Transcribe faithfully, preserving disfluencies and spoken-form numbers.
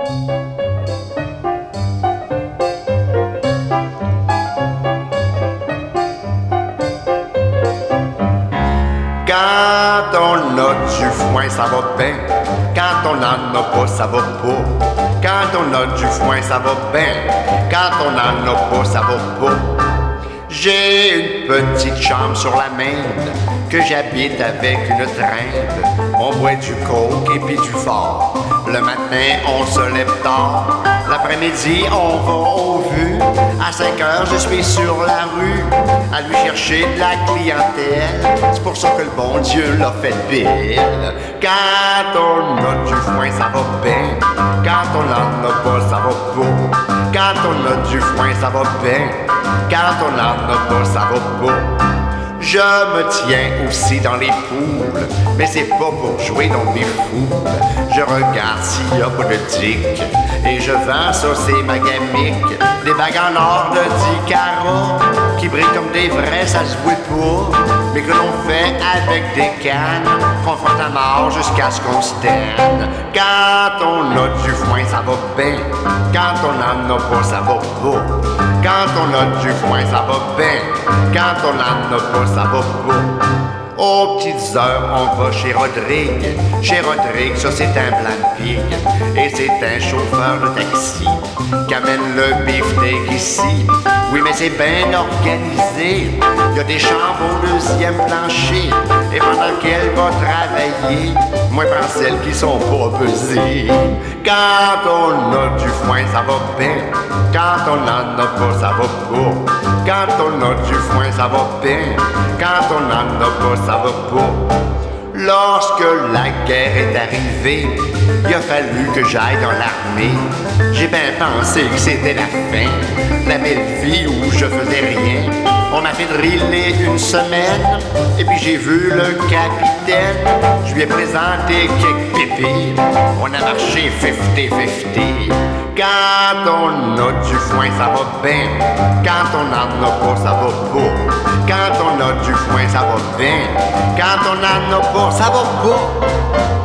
Quand on a du foin, ça va bien. Quand on n'en a pas, ça va pas. Quand on a du foin, ça va bien. Quand on n'en a pas, ça va pas. J'ai une petite chambre sur la Maine que j'habite avec une traîne. On boit du coke et puis du fort. Le matin, on se lève tard. L'après-midi, on va au vu. À cinq heures, je suis sur la rue à lui chercher de la clientèle. C'est pour ça que le bon Dieu l'a fait belle. Quand on a du foin, ça va bien. Quand on n'en a pas, ça va pas. Quand on a du foin, ça va bien. Quand on n'en a pas, ça va pas. Je me tiens aussi dans les poules, mais c'est pas pour jouer dans mes foules. Je regarde s'il y a pas de dick, et je vends ça, c'est ma gamique. Des bagues en or de dix carats, qui brillent comme des vrais, ça se voit pas, mais que l'on fait avec des cannes, qu'on fait à mort jusqu'à ce qu'on se tenne. Quand on a du foin, ça va bien. Quand on n'en a pas, ça va pas. Quand on a du foin, ça va bien. Quand on n'en a pas, ça va pas. Aux petites heures, on va chez Rodrigue. Chez Rodrigue, ça c'est un blanc de pig. Et c'est un chauffeur de taxi qui amène le beefsteak ici. Oui, mais c'est bien organisé. Il y a des chambres au deuxième plancher. Et pendant qu'elle va travailler, moi prends celles qui sont pas pesées. Quand on a du foin, ça va bien. Quand on n'en a pas, ça va pas. Quand on a du foin, ça va bien. Quand on n'en a pas, ça va pas. Lorsque la guerre est arrivée, il a fallu que j'aille dans l'armée. J'ai bien pensé que c'était la fin, la belle vie où je faisais rien. On m'a fait driller une semaine, et puis j'ai vu le capitaine. Je lui ai présenté quelques pépés. On a marché fifty-fifty. Quand on a du foin, ça va bien. Quand on n'en a pas, ça va pas. Quand on a du foin, ça va bien. Quand on n'en a pas, ça va pas.